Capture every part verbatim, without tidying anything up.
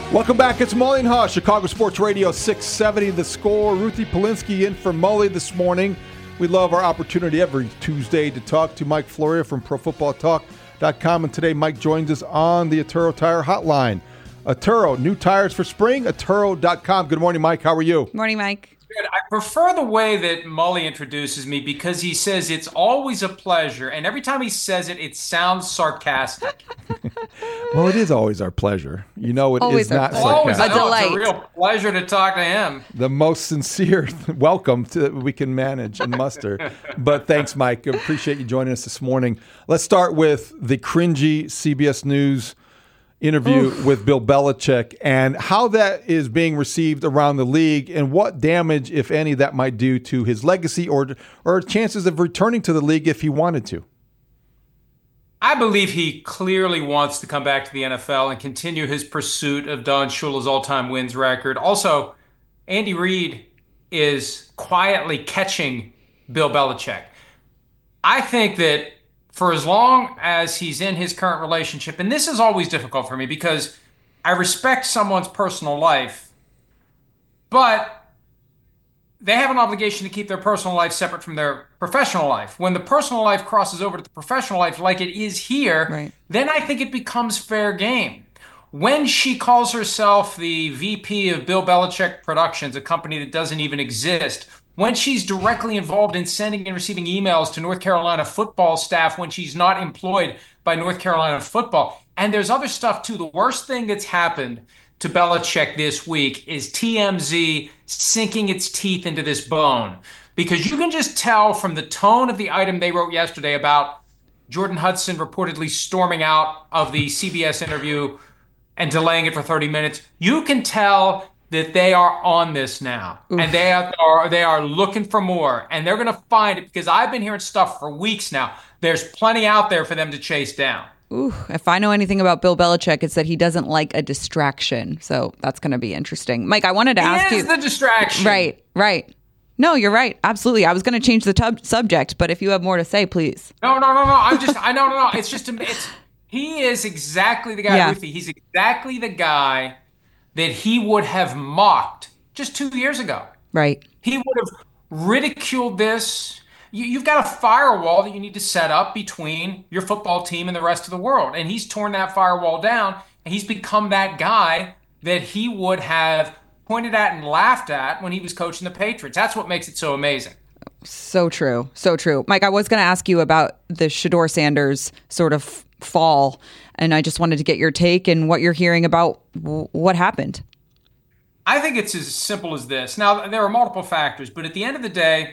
Welcome back. It's Mully and Haw, Chicago Sports Radio six seventy. The Score. Ruthie Polinsky in for Mully this morning. We love our opportunity every Tuesday to talk to Mike Floria from Pro Football Talk dot com. And today Mike joins us on the Atturo Tire Hotline. Atturo, new tires for spring, Atturo dot com. Good morning, Mike. How are you? Morning, Mike. Good. I prefer the way that Mully introduces me because he says it's always a pleasure. And every time he says it, it sounds sarcastic. Well, it is always our pleasure. You know, it always is not pleasure. Always, sarcastic. I know, delight. it's a real pleasure to talk to him. The most sincere welcome to, we can manage and muster. But thanks, Mike. Appreciate you joining us this morning. Let's start with the cringy C B S News interview Oof. with Bill Belichick and how that is being received around the league and what damage, if any, that might do to his legacy or or chances of returning to the league if he wanted to. I believe he clearly wants to come back to the N F L and continue his pursuit of Don Shula's all-time wins record. Also, Andy Reid is quietly catching Bill Belichick. I think that for as long as he's in his current relationship, and this is always difficult for me because I respect someone's personal life, but they have an obligation to keep their personal life separate from their professional life. When the personal life crosses over to the professional life like it is here, right. then I think it becomes fair game. When she calls herself the V P of Bill Belichick Productions, a company that doesn't even exist, when she's directly involved in sending and receiving emails to North Carolina football staff when she's not employed by North Carolina football. And there's other stuff too. The worst thing that's happened to Belichick this week is T M Z sinking its teeth into this bone. Because you can just tell from the tone of the item they wrote yesterday about Jordan Hudson reportedly storming out of the C B S interview and delaying it for thirty minutes. You can tell that they are on this now. Oof. And they are they are looking for more. And they're going to find it because I've been hearing stuff for weeks now. There's plenty out there for them to chase down. Ooh, if I know anything about Bill Belichick, it's that he doesn't like a distraction. So that's going to be interesting. Mike, I wanted to he ask is you. the distraction. Right, right. No, you're right. Absolutely. I was going to change the tub- subject, but if you have more to say, please. No, no, no, no. I'm just, I know, no, no. It's just, it's, he is exactly the guy, Yeah. Ruthie. He's exactly the guy that he would have mocked just two years ago. Right. He would have ridiculed this. You, you've got a firewall that you need to set up between your football team and the rest of the world. And he's torn that firewall down, and he's become that guy that he would have pointed at and laughed at when he was coaching the Patriots. That's what makes it so amazing. So true. So true. Mike, I was going to ask you about the Shedeur Sanders sort of fall, and I just wanted to get your take and what you're hearing about w- what happened. I think it's as simple as this. Now, there are multiple factors, but at the end of the day,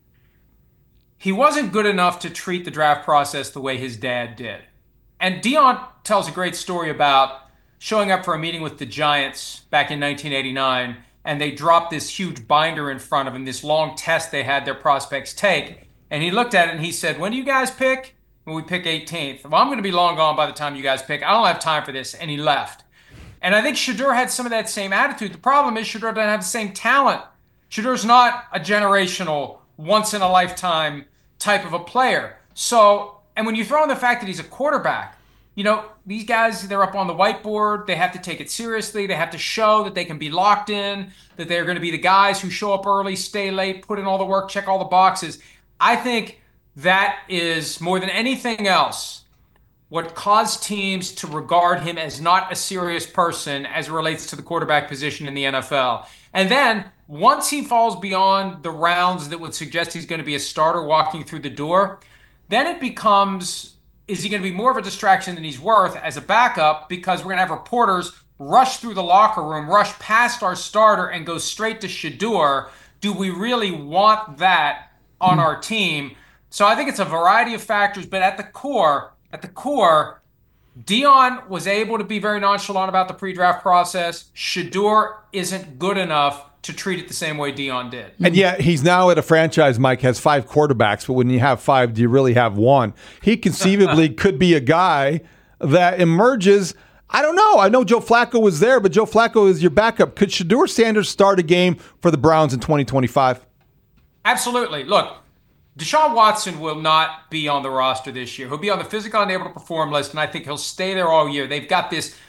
he wasn't good enough to treat the draft process the way his dad did. And Deion tells a great story about showing up for a meeting with the Giants back in nineteen eighty-nine, and they dropped this huge binder in front of him, this long test they had their prospects take. And he looked at it and he said, when do you guys pick? When we pick eighteenth. Well, I'm going to be long gone by the time you guys pick. I don't have time for this. And he left. And I think Shedeur had some of that same attitude. The problem is Shedeur doesn't have the same talent. Shadeur's not a generational, once-in-a-lifetime type of a player. So, and when you throw in the fact that he's a quarterback, you know, these guys, they're up on the whiteboard. They have to take it seriously. They have to show that they can be locked in, that they're going to be the guys who show up early, stay late, put in all the work, check all the boxes. I think that is, more than anything else, what caused teams to regard him as not a serious person as it relates to the quarterback position in the N F L. And then once he falls beyond the rounds that would suggest he's going to be a starter walking through the door, then it becomes, is he going to be more of a distraction than he's worth as a backup, because we're going to have reporters rush through the locker room, rush past our starter and go straight to Shedeur. Do we really want that on our team? So I think it's a variety of factors, but at the core, at the core, Deion was able to be very nonchalant about the pre-draft process. Shedeur isn't good enough to treat it the same way Deion did. And yet he's now at a franchise, Mike, has five quarterbacks, but when you have five, do you really have one? He conceivably could be a guy that emerges. I don't know. I know Joe Flacco was there, but Joe Flacco is your backup. Could Shedeur Sanders start a game for the Browns in twenty twenty-five? Absolutely. Look, Deshaun Watson will not be on the roster this year. He'll be on the physical unable to perform list, and I think he'll stay there all year. They've got this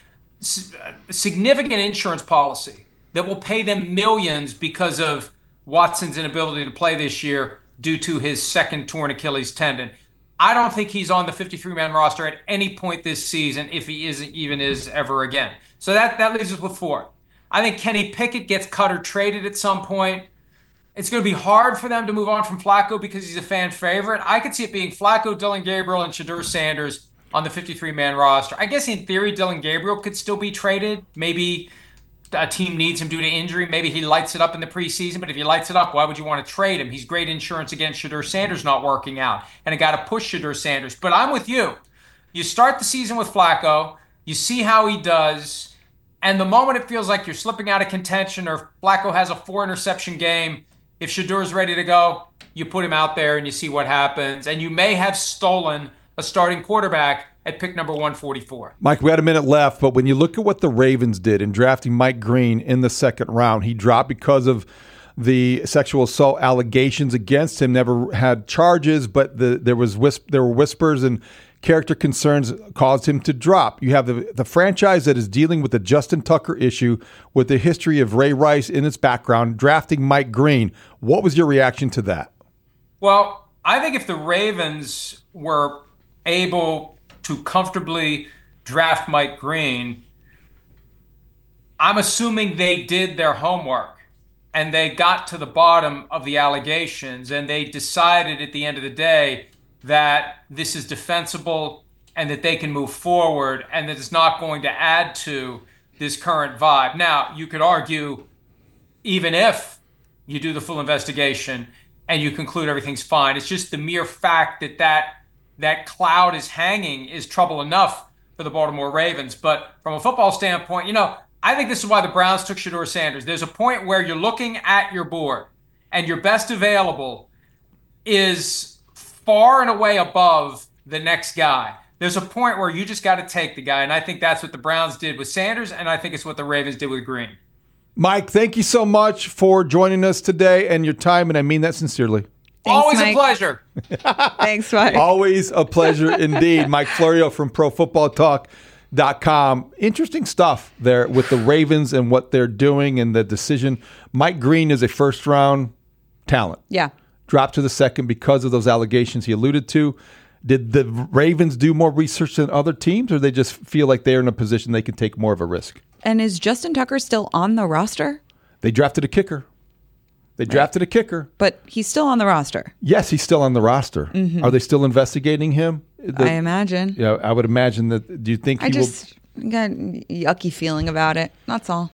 significant insurance policy that will pay them millions because of Watson's inability to play this year due to his second torn Achilles tendon. I don't think he's on the fifty-three man roster at any point this season, if he isn't even is ever again. So that, that leaves us with four. I think Kenny Pickett gets cut or traded at some point. It's going to be hard for them to move on from Flacco because he's a fan favorite. I could see it being Flacco, Dylan Gabriel, and Shedeur Sanders on the fifty-three man roster. I guess in theory, Dylan Gabriel could still be traded. Maybe a team needs him due to injury. Maybe he lights it up in the preseason. But if he lights it up, why would you want to trade him? He's great insurance against Shedeur Sanders not working out. And a guy to push Shedeur Sanders. But I'm with you. You start the season with Flacco. You see how he does. And the moment it feels like you're slipping out of contention or Flacco has a four interception game, if Shadeur's ready to go, you put him out there and you see what happens. And you may have stolen a starting quarterback at pick number one forty-four. Mike, we had a minute left, but when you look at what the Ravens did in drafting Mike Green in the second round, he dropped because of the sexual assault allegations against him. Never had charges, but the, there was whisp, there were whispers and character concerns caused him to drop. You have the, the franchise that is dealing with the Justin Tucker issue with the history of Ray Rice in its background, drafting Mike Green. What was your reaction to that? Well, I think if the Ravens were able to comfortably draft Mike Green, I'm assuming they did their homework and they got to the bottom of the allegations and they decided at the end of the day that this is defensible and that they can move forward and that it's not going to add to this current vibe. Now, you could argue, even if you do the full investigation and you conclude everything's fine, it's just the mere fact that that that cloud is hanging is trouble enough for the Baltimore Ravens. But from a football standpoint, you know, I think this is why the Browns took Shedeur Sanders. There's a point where you're looking at your board and your best available is far and away above the next guy. There's a point where you just got to take the guy. And I think that's what the Browns did with Sanders. And I think it's what the Ravens did with Green. Mike, thank you so much for joining us today and your time. And I mean that sincerely. Thanks, Always Mike. a pleasure. Thanks, Mike. Always a pleasure indeed. Mike Florio from Pro Football Talk dot com. Interesting stuff there with the Ravens and what they're doing and the decision. Mike Green is a first-round talent. Yeah. Dropped to the second because of those allegations he alluded to. Did the Ravens do more research than other teams, or they just feel like they're in a position they can take more of a risk? And is Justin Tucker still on the roster? They drafted a kicker. They drafted a kicker. But he's still on the roster. Yes, he's still on the roster. Mm-hmm. Are they still investigating him? The, I imagine. Yeah, I would imagine that. Do you think he I just will? got a yucky feeling about it. That's all.